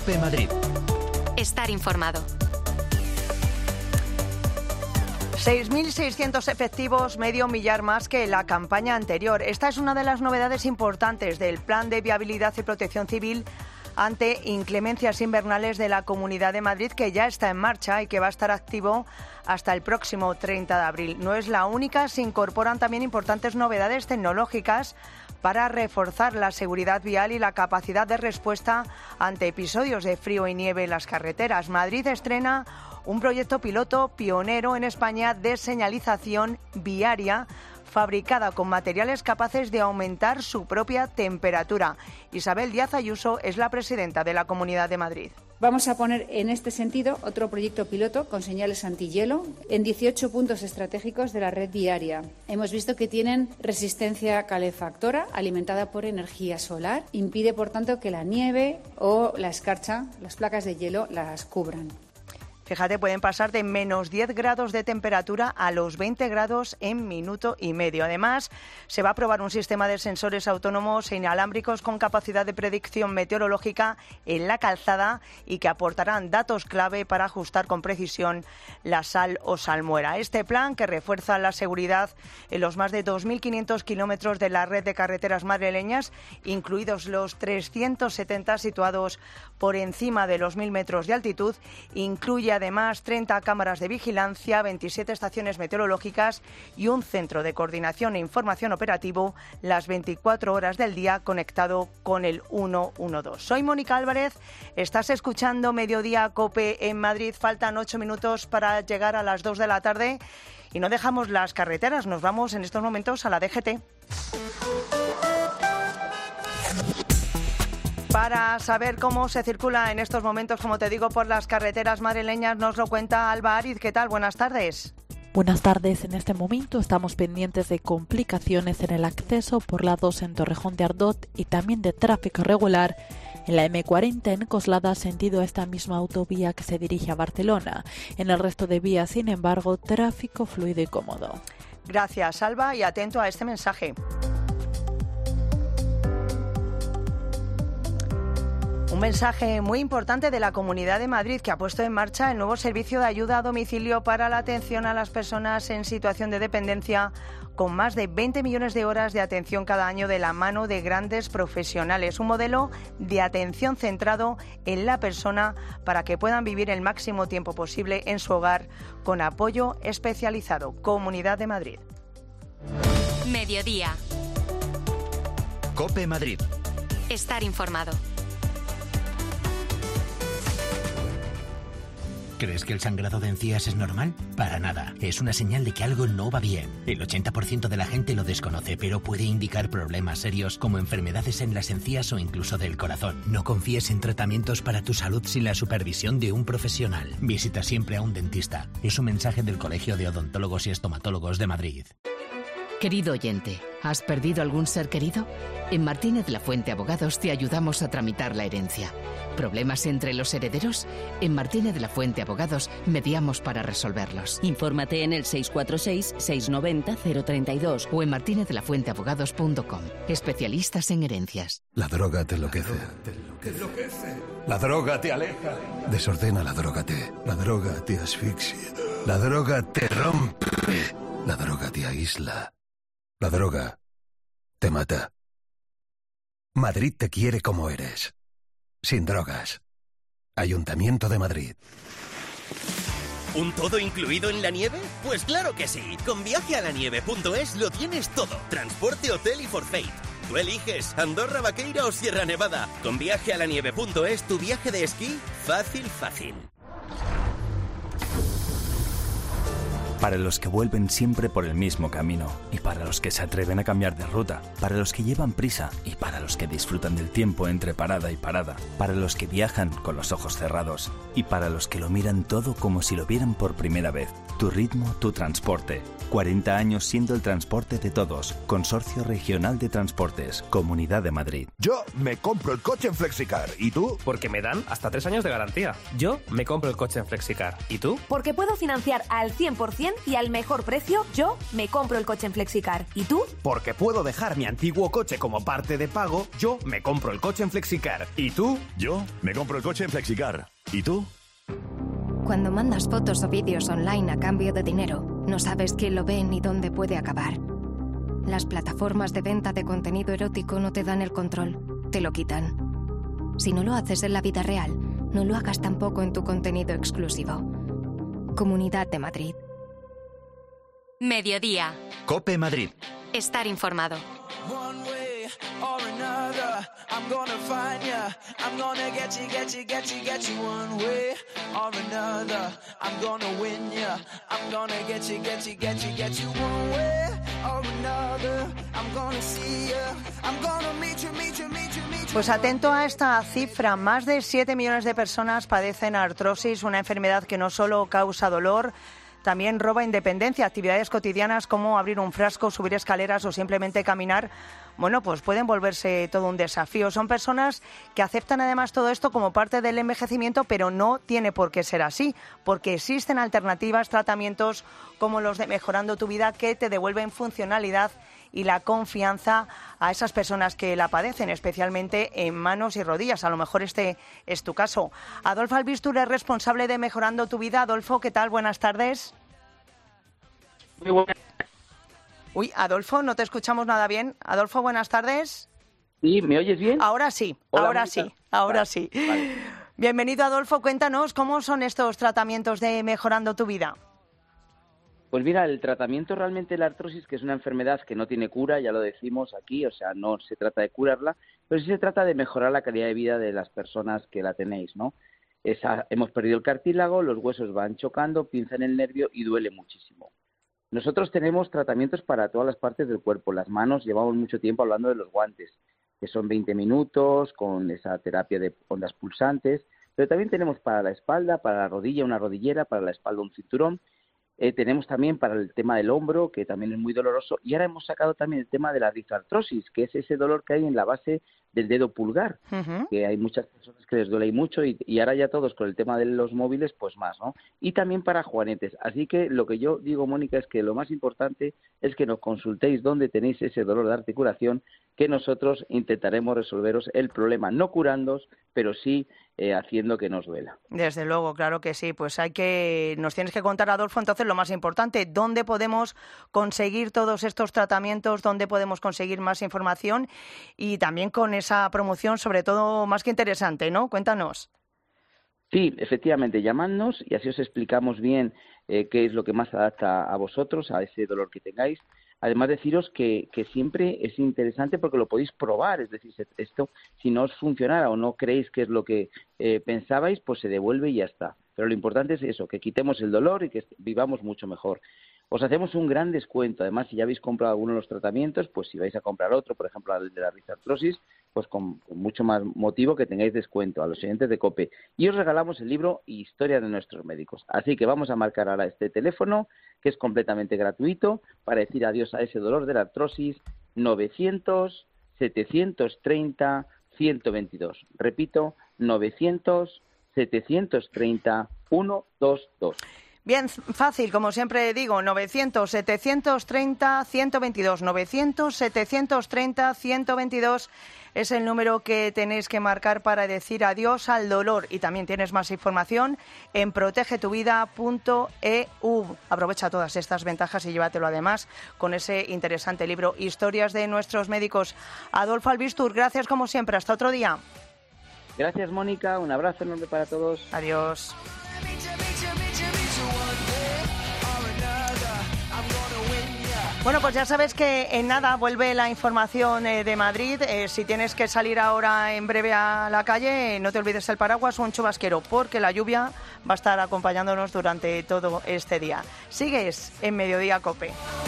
COPE Madrid. Estar informado. 6.600 efectivos, medio millar más que la campaña anterior. Esta es una de las novedades importantes del Plan de Viabilidad y Protección Civil ante inclemencias invernales de la Comunidad de Madrid, que ya está en marcha y que va a estar activo hasta el próximo 30 de abril. No es la única, se incorporan también importantes novedades tecnológicas para reforzar la seguridad vial y la capacidad de respuesta ante episodios de frío y nieve en las carreteras. Madrid estrena un proyecto piloto pionero en España de señalización viaria fabricada con materiales capaces de aumentar su propia temperatura. Isabel Díaz Ayuso es la presidenta de la Comunidad de Madrid. Vamos a poner en este sentido otro proyecto piloto con señales antihielo en 18 puntos estratégicos de la red viaria. Hemos visto que tienen resistencia calefactora alimentada por energía solar. Impide, por tanto, que la nieve o la escarcha, las placas de hielo, las cubran. Fíjate, pueden pasar de menos 10 grados de temperatura a los 20 grados en minuto y medio. Además, se va a probar un sistema de sensores autónomos e inalámbricos con capacidad de predicción meteorológica en la calzada y que aportarán datos clave para ajustar con precisión la sal o salmuera. Este plan, que refuerza la seguridad en los más de 2.500 kilómetros de la red de carreteras madrileñas, incluidos los 370 situados por encima de los 1.000 metros de altitud, incluye además 30 cámaras de vigilancia, 27 estaciones meteorológicas y un centro de coordinación e información operativo las 24 horas del día conectado con el 112. Soy Mónica Álvarez, estás escuchando Mediodía COPE en Madrid. Faltan 8 minutos para llegar a las 2 de la tarde y no dejamos las carreteras, nos vamos en estos momentos a la DGT. Para saber cómo se circula en estos momentos, como te digo, por las carreteras madrileñas, nos lo cuenta Alba Ariz. ¿Qué tal? Buenas tardes. Buenas tardes. En este momento estamos pendientes de complicaciones en el acceso por la 2 en Torrejón de Ardot y también de tráfico irregular en la M40 en Coslada, sentido a esta misma autovía que se dirige a Barcelona. En el resto de vías, sin embargo, tráfico fluido y cómodo. Gracias, Alba, y atento a este mensaje. Un mensaje muy importante de la Comunidad de Madrid, que ha puesto en marcha el nuevo servicio de ayuda a domicilio para la atención a las personas en situación de dependencia, con más de 20 millones de horas de atención cada año de la mano de grandes profesionales. Un modelo de atención centrado en la persona para que puedan vivir el máximo tiempo posible en su hogar con apoyo especializado. Comunidad de Madrid. Mediodía. COPE Madrid. Estar informado. ¿Crees que el sangrado de encías es normal? Para nada. Es una señal de que algo no va bien. El 80% de la gente lo desconoce, pero puede indicar problemas serios como enfermedades en las encías o incluso del corazón. No confíes en tratamientos para tu salud sin la supervisión de un profesional. Visita siempre a un dentista. Es un mensaje del Colegio de Odontólogos y Estomatólogos de Madrid. Querido oyente, ¿has perdido algún ser querido? En Martínez La Fuente Abogados te ayudamos a tramitar la herencia. ¿Problemas entre los herederos? En Martínez La Fuente Abogados mediamos para resolverlos. Infórmate en el 646-690-032 o en martinezlafuenteabogados.com. Especialistas en herencias. La droga te enloquece. La droga te aleja. Desordena la droga La droga te asfixia. La droga te rompe. La droga te aísla. La droga te mata. Madrid te quiere como eres. Sin drogas. Ayuntamiento de Madrid. ¿Un todo incluido en la nieve? Pues claro que sí. Con viajealanieve.es lo tienes todo. Transporte, hotel y forfait. Tú eliges Andorra, Vaqueira o Sierra Nevada. Con viajealanieve.es tu viaje de esquí fácil. Para los que vuelven siempre por el mismo camino, y para los que se atreven a cambiar de ruta, para los que llevan prisa y para los que disfrutan del tiempo entre parada y parada, para los que viajan con los ojos cerrados y para los que lo miran todo como si lo vieran por primera vez. Tu ritmo, tu transporte. 40 años siendo el transporte de todos. Consorcio Regional de Transportes, Comunidad de Madrid. Yo me compro el coche en Flexicar. ¿Y tú? Porque me dan hasta 3 años de garantía. Yo me compro el coche en Flexicar. ¿Y tú? Porque puedo financiar al 100% bien y al mejor precio, yo me compro el coche en Flexicar. ¿Y tú? Porque puedo dejar mi antiguo coche como parte de pago, yo me compro el coche en Flexicar. ¿Y tú? Yo me compro el coche en Flexicar. ¿Y tú? Cuando mandas fotos o vídeos online a cambio de dinero, no sabes quién lo ve ni dónde puede acabar. Las plataformas de venta de contenido erótico no te dan el control, te lo quitan. Si no lo haces en la vida real, no lo hagas tampoco en tu contenido exclusivo. Comunidad de Madrid. Mediodía. COPE Madrid. Estar informado. Pues atento a esta cifra, más de 7 millones de personas padecen artrosis, una enfermedad que no solo causa dolor, también roba independencia. Actividades cotidianas como abrir un frasco, subir escaleras o simplemente caminar, bueno, pues pueden volverse todo un desafío. Son personas que aceptan además todo esto como parte del envejecimiento, pero no tiene por qué ser así, porque existen alternativas, tratamientos como los de Mejorando tu Vida, que te devuelven funcionalidad y la confianza a esas personas que la padecen, especialmente en manos y rodillas. A lo mejor este es tu caso. Adolfo Albistur es responsable de Mejorando tu Vida. Adolfo, ¿qué tal? Buenas tardes. Muy buenas. Uy, Adolfo, no te escuchamos nada bien. Adolfo, buenas tardes. Sí, ¿me oyes bien? Ahora sí, Hola, ahora Mónica. sí, ahora Vale, sí. vale. Bienvenido, Adolfo. Cuéntanos, ¿cómo son estos tratamientos de Mejorando tu Vida? Pues mira, el tratamiento realmente de la artrosis, que es una enfermedad que no tiene cura, ya lo decimos aquí, o sea, no se trata de curarla, pero sí se trata de mejorar la calidad de vida de las personas que la tenéis, ¿no? Hemos perdido el cartílago, los huesos van chocando, pinzan el nervio y duele muchísimo. Nosotros tenemos tratamientos para todas las partes del cuerpo. Las manos, llevamos mucho tiempo hablando de los guantes, que son 20 minutos con esa terapia de ondas pulsantes, pero también tenemos para la espalda, para la rodilla una rodillera, para la espalda un cinturón. Tenemos también para el tema del hombro, que también es muy doloroso, y ahora hemos sacado también el tema de la artrosis, que es ese dolor que hay en la base del dedo pulgar, que hay muchas personas que les duele ahí mucho, y ahora ya todos con el tema de los móviles, pues más, ¿no? Y también para juanetes. Así que lo que yo digo, Mónica, es que lo más importante es que nos consultéis dónde tenéis ese dolor de articulación, que nosotros intentaremos resolveros el problema, no curándoos, pero sí haciendo que nos duela. Desde luego, claro que sí. Pues nos tienes que contar, Adolfo, entonces lo más importante, ¿dónde podemos conseguir todos estos tratamientos? ¿Dónde podemos conseguir más información? Y también con esa promoción, sobre todo, más que interesante, ¿no? Cuéntanos. Sí, efectivamente, llamadnos y así os explicamos bien qué es lo que más se adapta a vosotros, a ese dolor que tengáis. Además, deciros que siempre es interesante porque lo podéis probar, es decir, esto, si no os funcionara o no creéis que es lo que pensabais, pues se devuelve y ya está. Pero lo importante es eso, que quitemos el dolor y que vivamos mucho mejor. Os hacemos un gran descuento. Además, si ya habéis comprado alguno de los tratamientos, pues si vais a comprar otro, por ejemplo, el de la artrosis, pues con mucho más motivo que tengáis descuento a los oyentes de COPE. Y os regalamos el libro Historia de nuestros médicos. Así que vamos a marcar ahora este teléfono, que es completamente gratuito, para decir adiós a ese dolor de la artrosis, 900-730-122. Repito, 900-730-122. Bien fácil, como siempre digo, 900-730-122, 900-730-122 es el número que tenéis que marcar para decir adiós al dolor. Y también tienes más información en protegetuvida.eu. Aprovecha todas estas ventajas y llévatelo además con ese interesante libro Historias de nuestros médicos. Adolfo Albistur, gracias como siempre, hasta otro día. Gracias, Mónica, un abrazo enorme para todos. Adiós. Bueno, pues ya sabes que en nada vuelve la información de Madrid. Si tienes que salir ahora en breve a la calle, no te olvides el paraguas o un chubasquero, porque la lluvia va a estar acompañándonos durante todo este día. Sigues en Mediodía COPE.